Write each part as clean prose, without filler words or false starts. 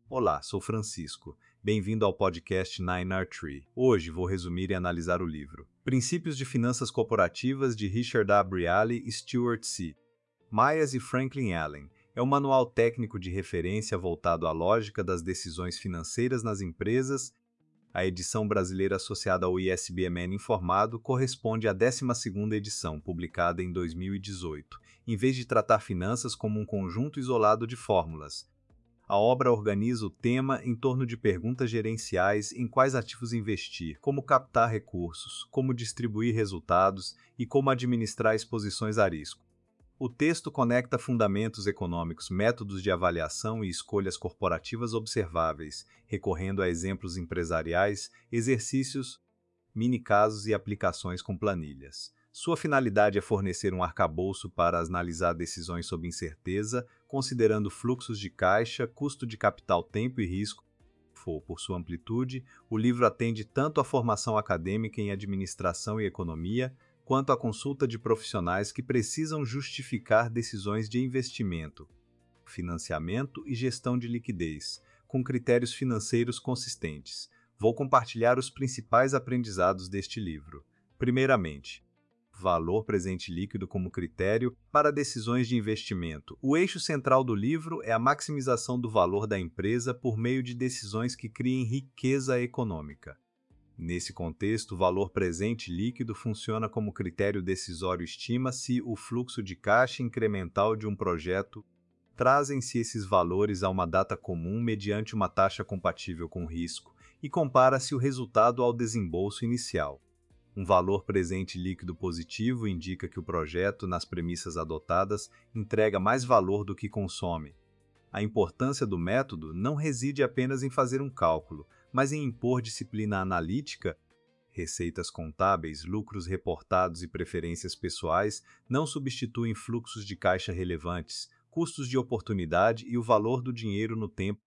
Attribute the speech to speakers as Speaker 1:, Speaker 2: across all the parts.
Speaker 1: Olá, sou Francisco. Bem-vindo ao podcast 9R3. Hoje vou resumir e analisar o livro Princípios de Finanças Corporativas de Richard A. Briale e Stuart C. Myers e Franklin Allen. É um manual técnico de referência voltado à lógica das decisões financeiras nas empresas. A edição brasileira associada ao ISBN Informado corresponde à 12ª edição, publicada em 2018, em vez de tratar finanças como um conjunto isolado de fórmulas. A obra organiza o tema em torno de perguntas gerenciais em quais ativos investir, como captar recursos, como distribuir resultados e como administrar exposições a risco. O texto conecta fundamentos econômicos, métodos de avaliação e escolhas corporativas observáveis, recorrendo a exemplos empresariais, exercícios, mini-casos e aplicações com planilhas. Sua finalidade é fornecer um arcabouço para analisar decisões sob incerteza, considerando fluxos de caixa, custo de capital, tempo e risco. Por sua amplitude, o livro atende tanto à formação acadêmica em administração e economia, quanto à consulta de profissionais que precisam justificar decisões de investimento, financiamento e gestão de liquidez, com critérios financeiros consistentes. Vou compartilhar os principais aprendizados deste livro. Primeiramente, valor presente líquido como critério para decisões de investimento. O eixo central do livro é a maximização do valor da empresa por meio de decisões que criem riqueza econômica. Nesse contexto, o valor presente líquido funciona como critério decisório. Estima-se o fluxo de caixa incremental de um projeto. Trazem-se esses valores a uma data comum mediante uma taxa compatível com o risco e compara-se o resultado ao desembolso inicial. Um valor presente líquido positivo indica que o projeto, nas premissas adotadas, entrega mais valor do que consome. A importância do método não reside apenas em fazer um cálculo, mas em impor disciplina analítica. Receitas contábeis, lucros reportados e preferências pessoais não substituem fluxos de caixa relevantes, custos de oportunidade e o valor do dinheiro no tempo.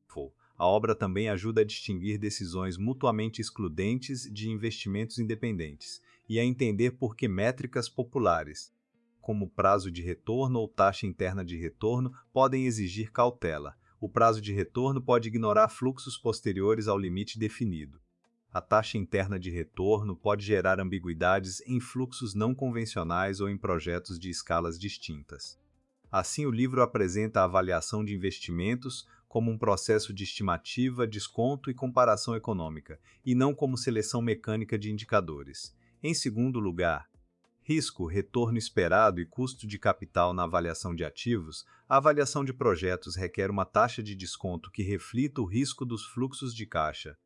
Speaker 1: A obra também ajuda a distinguir decisões mutuamente excludentes de investimentos independentes e a entender por que métricas populares, como prazo de retorno ou taxa interna de retorno, podem exigir cautela. O prazo de retorno pode ignorar fluxos posteriores ao limite definido. A taxa interna de retorno pode gerar ambiguidades em fluxos não convencionais ou em projetos de escalas distintas. Assim, o livro apresenta a avaliação de investimentos como um processo de estimativa, desconto e comparação econômica, e não como seleção mecânica de indicadores. Em segundo lugar, risco, retorno esperado e custo de capital na avaliação de ativos. A avaliação de projetos requer uma taxa de desconto que reflita o risco dos fluxos de caixa.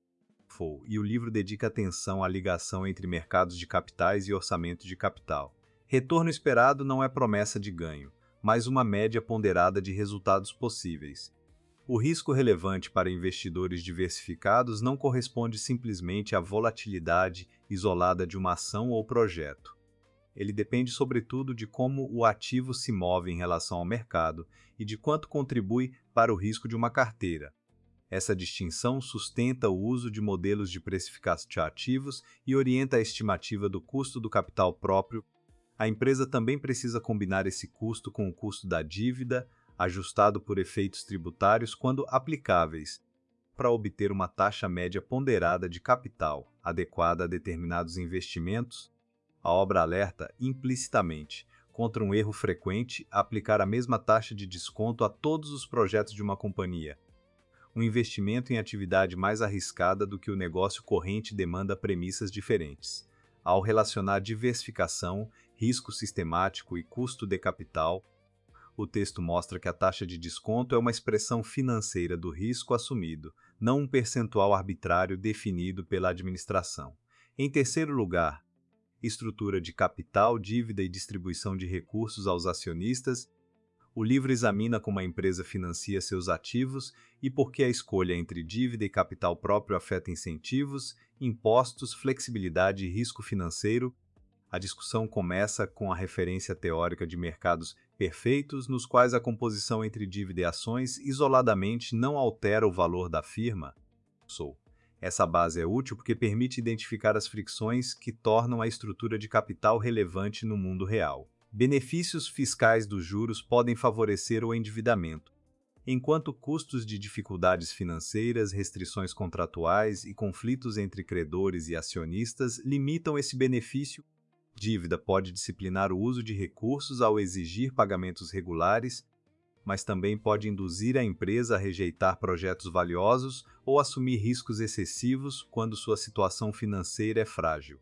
Speaker 1: E o livro dedica atenção à ligação entre mercados de capitais e orçamento de capital. Retorno esperado não é promessa de ganho, mas uma média ponderada de resultados possíveis. O risco relevante para investidores diversificados não corresponde simplesmente à volatilidade isolada de uma ação ou projeto. Ele depende, sobretudo, de como o ativo se move em relação ao mercado e de quanto contribui para o risco de uma carteira. Essa distinção sustenta o uso de modelos de precificação de ativos e orienta a estimativa do custo do capital próprio. A empresa também precisa combinar esse custo com o custo da dívida, ajustado por efeitos tributários quando aplicáveis, para obter uma taxa média ponderada de capital, adequada a determinados investimentos. A obra alerta, implicitamente, contra um erro frequente: aplicar a mesma taxa de desconto a todos os projetos de uma companhia. Um investimento em atividade mais arriscada do que o negócio corrente demanda premissas diferentes. Ao relacionar diversificação, risco sistemático e custo de capital, o texto mostra que a taxa de desconto é uma expressão financeira do risco assumido, não um percentual arbitrário definido pela administração. Em terceiro lugar, estrutura de capital, dívida e distribuição de recursos aos acionistas. O livro examina como a empresa financia seus ativos e por que a escolha entre dívida e capital próprio afeta incentivos, impostos, flexibilidade e risco financeiro. A discussão começa com a referência teórica de mercados perfeitos, nos quais a composição entre dívida e ações isoladamente não altera o valor da firma. Essa base é útil porque permite identificar as fricções que tornam a estrutura de capital relevante no mundo real. Benefícios fiscais dos juros podem favorecer o endividamento. enquanto custos de dificuldades financeiras, restrições contratuais e conflitos entre credores e acionistas limitam esse benefício. Dívida pode disciplinar o uso de recursos ao exigir pagamentos regulares, mas também pode induzir a empresa a rejeitar projetos valiosos ou assumir riscos excessivos quando sua situação financeira é frágil.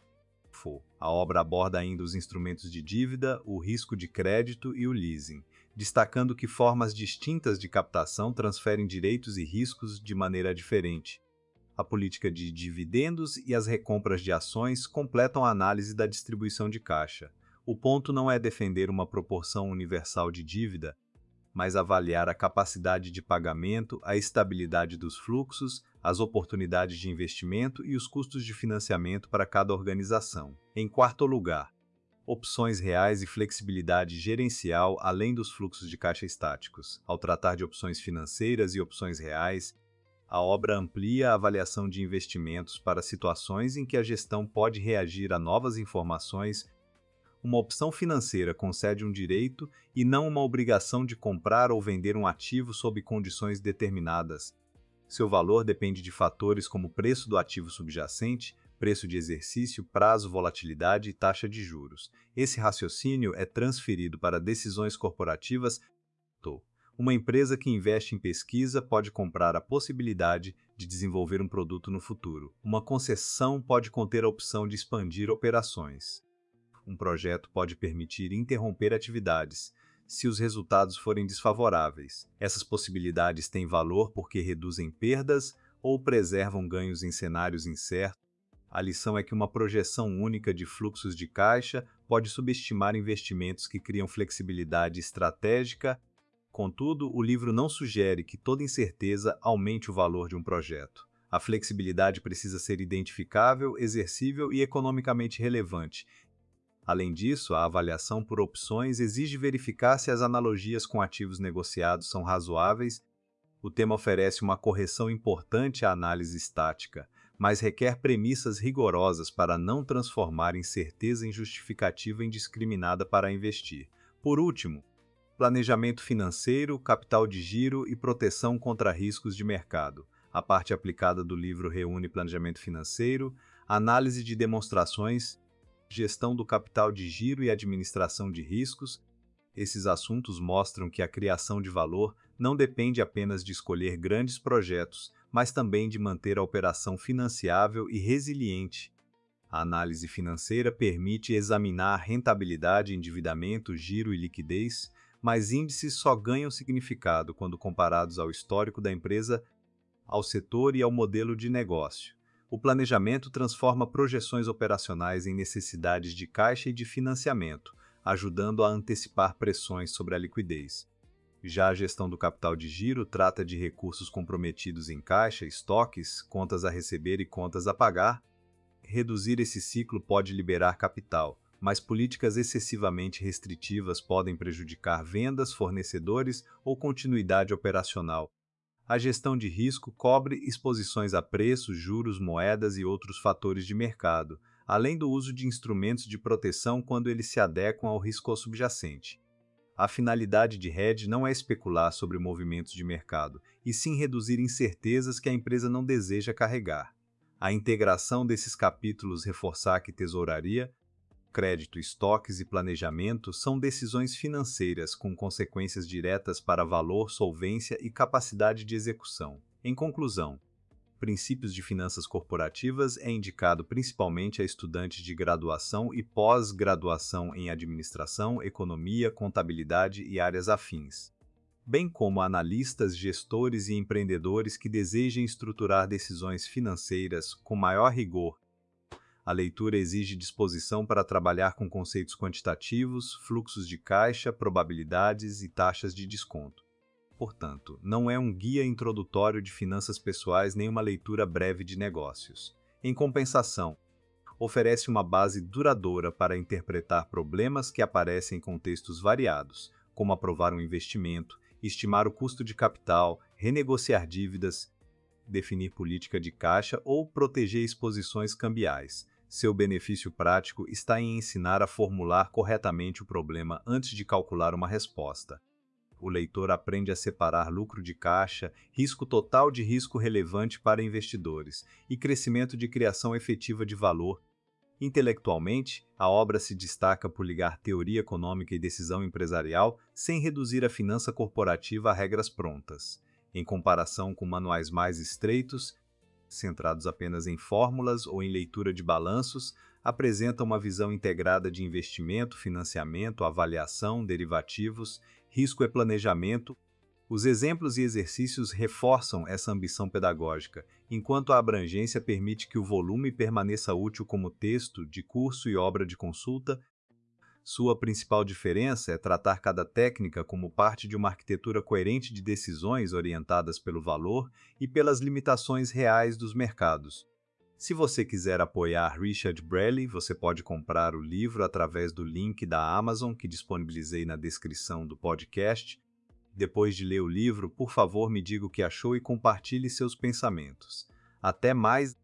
Speaker 1: A obra aborda ainda os instrumentos de dívida, o risco de crédito e o leasing, destacando que formas distintas de captação transferem direitos e riscos de maneira diferente. A política de dividendos e as recompras de ações completam a análise da distribuição de caixa. O ponto não é defender uma proporção universal de dívida, mas avaliar a capacidade de pagamento, a estabilidade dos fluxos, as oportunidades de investimento e os custos de financiamento para cada organização. Em quarto lugar, opções reais e flexibilidade gerencial além dos fluxos de caixa estáticos. Ao tratar de opções financeiras e opções reais, a obra amplia a avaliação de investimentos para situações em que a gestão pode reagir a novas informações. Uma opção financeira concede um direito e não uma obrigação de comprar ou vender um ativo sob condições determinadas. Seu valor depende de fatores como preço do ativo subjacente, preço de exercício, prazo, volatilidade e taxa de juros. Esse raciocínio é transferido para decisões corporativas. Uma empresa que investe em pesquisa pode comprar a possibilidade de desenvolver um produto no futuro. Uma concessão pode conter a opção de expandir operações. Um projeto pode permitir interromper atividades, se os resultados forem desfavoráveis. Essas possibilidades têm valor porque reduzem perdas ou preservam ganhos em cenários incertos. A lição é que uma projeção única de fluxos de caixa pode subestimar investimentos que criam flexibilidade estratégica. Contudo, o livro não sugere que toda incerteza aumente o valor de um projeto. A flexibilidade precisa ser identificável, exercível e economicamente relevante. Além disso, a avaliação por opções exige verificar se as analogias com ativos negociados são razoáveis. O tema oferece uma correção importante à análise estática, mas requer premissas rigorosas para não transformar incerteza em justificativa indiscriminada para investir. Por último, planejamento financeiro, capital de giro e proteção contra riscos de mercado. A parte aplicada do livro reúne planejamento financeiro, análise de demonstrações, gestão do capital de giro e administração de riscos. Esses assuntos mostram que a criação de valor não depende apenas de escolher grandes projetos, mas também de manter a operação financiável e resiliente. A análise financeira permite examinar rentabilidade, endividamento, giro e liquidez, mas índices só ganham significado quando comparados ao histórico da empresa, ao setor e ao modelo de negócio. O planejamento transforma projeções operacionais em necessidades de caixa e de financiamento, ajudando a antecipar pressões sobre a liquidez. Já a gestão do capital de giro trata de recursos comprometidos em caixa, estoques, contas a receber e contas a pagar. Reduzir esse ciclo pode liberar capital, mas políticas excessivamente restritivas podem prejudicar vendas, fornecedores ou continuidade operacional. A gestão de risco cobre exposições a preços, juros, moedas e outros fatores de mercado, além do uso de instrumentos de proteção quando eles se adequam ao risco subjacente. A finalidade de hedge não é especular sobre movimentos de mercado, e sim reduzir incertezas que a empresa não deseja carregar. A integração desses capítulos reforçar que tesouraria, crédito, estoques e planejamento são decisões financeiras com consequências diretas para valor, solvência e capacidade de execução. Em conclusão, Princípios de Finanças Corporativas é indicado principalmente a estudantes de graduação e pós-graduação em administração, economia, contabilidade e áreas afins, bem como a analistas, gestores e empreendedores que desejem estruturar decisões financeiras com maior rigor. A leitura exige disposição para trabalhar com conceitos quantitativos, fluxos de caixa, probabilidades e taxas de desconto. Portanto, não é um guia introdutório de finanças pessoais nem uma leitura breve de negócios. Em compensação, oferece uma base duradoura para interpretar problemas que aparecem em contextos variados, como aprovar um investimento, estimar o custo de capital, renegociar dívidas, definir política de caixa ou proteger exposições cambiais. Seu benefício prático está em ensinar a formular corretamente o problema antes de calcular uma resposta. O leitor aprende a separar lucro de caixa, risco total de risco relevante para investidores e crescimento de criação efetiva de valor. Intelectualmente, a obra se destaca por ligar teoria econômica e decisão empresarial sem reduzir a finança corporativa a regras prontas. Em comparação com manuais mais estreitos, centrados apenas em fórmulas ou em leitura de balanços, apresenta uma visão integrada de investimento, financiamento, avaliação, derivativos, risco e planejamento. Os exemplos e exercícios reforçam essa ambição pedagógica, enquanto a abrangência permite que o volume permaneça útil como texto de curso e obra de consulta. Sua principal diferença é tratar cada técnica como parte de uma arquitetura coerente de decisões orientadas pelo valor e pelas limitações reais dos mercados. Se você quiser apoiar Richard Brealey, você pode comprar o livro através do link da Amazon que disponibilizei na descrição do podcast. Depois de ler o livro, por favor, me diga o que achou e compartilhe seus pensamentos. Até mais!